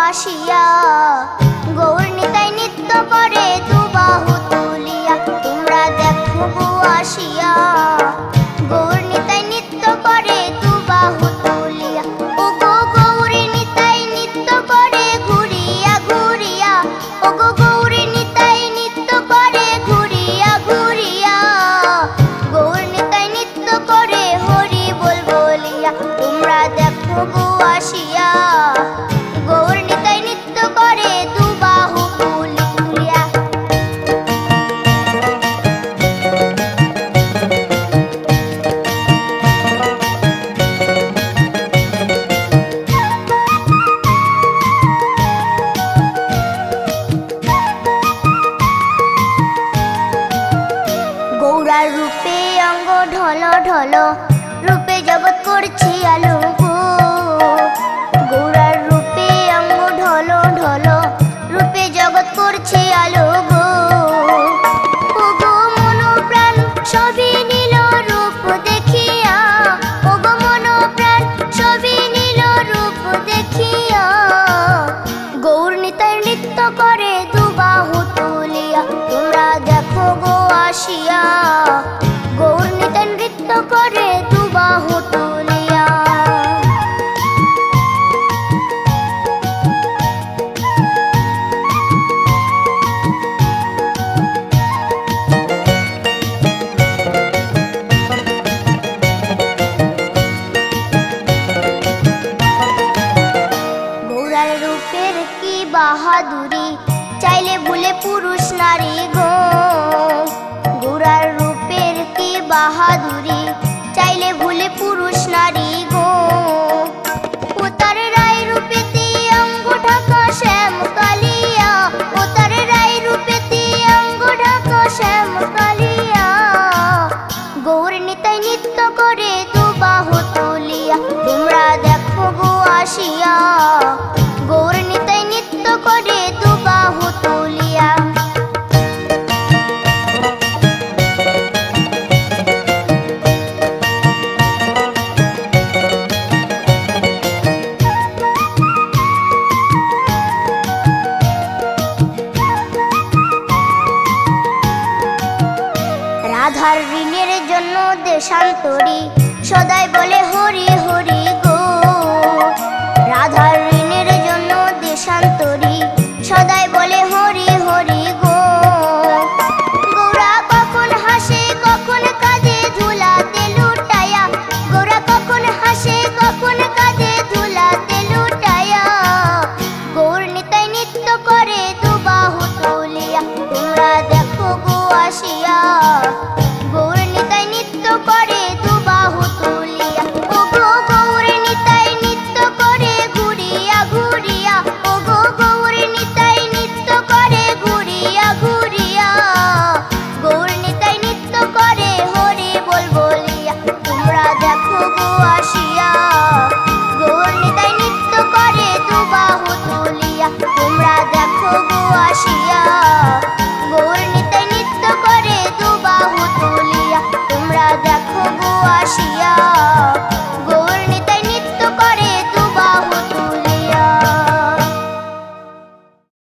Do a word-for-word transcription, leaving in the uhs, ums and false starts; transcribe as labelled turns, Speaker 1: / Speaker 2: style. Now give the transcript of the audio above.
Speaker 1: আসিয়া, গৌর নিতাই নৃত্য করে দুবাহু তুলিয়া। তোমরা দেখো গো আসিয়া, গৌর নিতাই নৃত্য করে দুবাহু তুলিয়া। ও গো গৌরী নিতাই নৃত্য করে ঘুরিয়া ঘুরিয়া, ও গো গৌরী নিতাই নৃত্য করে ঘুরিয়া ঘুরিয়া। গৌর নিতাই নৃত্য করে হরি বল বলিয়া। তোমরা দেখো গো আসিয়া, গৌর নিতাই নৃত্য করে দুবাহু তুলিয়া। গৌরার রূপে অঙ্গ ঢল ঢল, রূপে জগৎ করছি আলো গো। গৌরার রূপে অঙ্গ ঢল ঢল, রূপে জগৎ করছি আলো গো। ও গো মন প্রাণ সবই নীল রূপ দেখিয়া, ও গো মন প্রাণ সবই নীল রূপ দেখিয়া। গৌর নিতাই নৃত্য করে দুবাহু তুলিয়া। তোমরা দেখো গো আসিয়া, গৌর নিতাই নৃত্য করে দুবাহু তুলিয়া। গৌরার রূপের কি বাহাদুরি, চাইলে ভুলে পুরুষ নারী গো। গৌরার রূপের কি বাহাদুরি, চাইলে ভুলে পুরুষ নারী গো। ও তার রায় রূপেতে অঙ্গ ঢাকা শ্যাম কালিয়া, ও তার রায় রূপেতে অঙ্গ ঢাকা শ্যাম কালিয়া। গৌর নিতাই নৃত্য করে দুবাহু তুলিয়া। তোমরা দেখো গো আসিয়া, গৌর নিতাই নৃত্য করে দুবাহু তুলিয়া। রাধার ঋণের জন্য দেশান্তরী, সদাই বলে